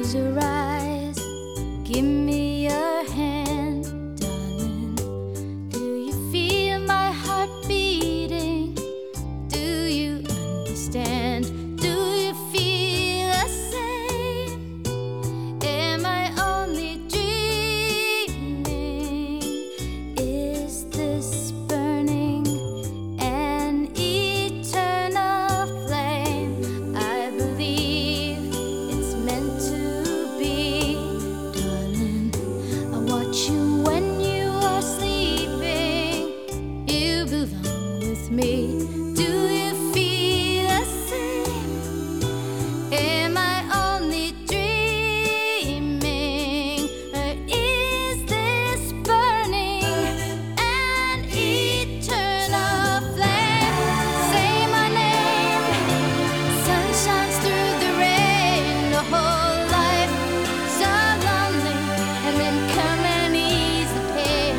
Close your eyes, give me your hand, darling. Do you feel my heart beating? Do you understand? Do you feel the same? Am I only dreaming? Is this burning an eternal flame? I believe it's meant to be, darling. I watch you when you are sleeping. You belong with me. Do you feel the same? Am I only dreaming? Or is this burning an eternal flame? Say my name. Sun shines through the rain. The whole life so lonely, and then come and ease the pain.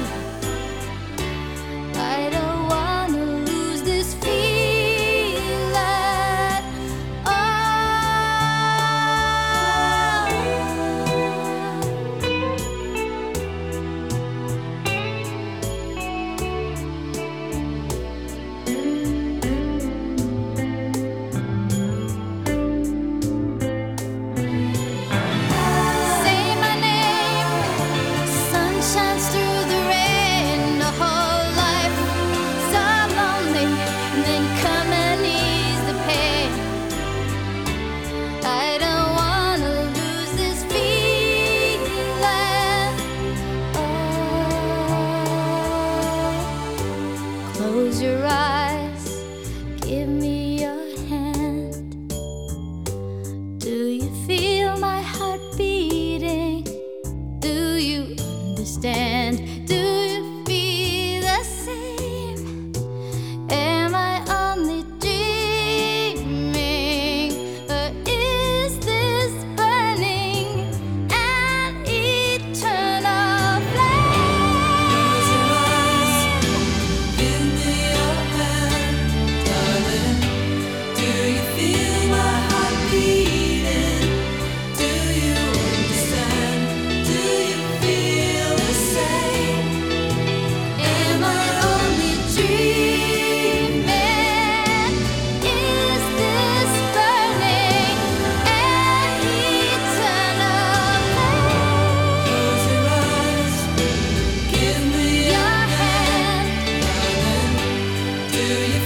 I don't wanna lose this feeling. Oh. Say my name. Sun shines through the rain. The whole life so lonely, and then come and ease the pain. I don't wanna lose this feeling. Oh. Close your eyes, give me your hand. Do you feel my heart beating? Do you understand? Do you feel the same? Am I only dreaming? Or is this burning an eternal flame? Give me your hand, darling. Do you feel my heart beating? Do you understand? Do you feel the same? Am I only dreaming? Is this burning an eternal flame? Close your eyes. Give me Your hand, darling. Do you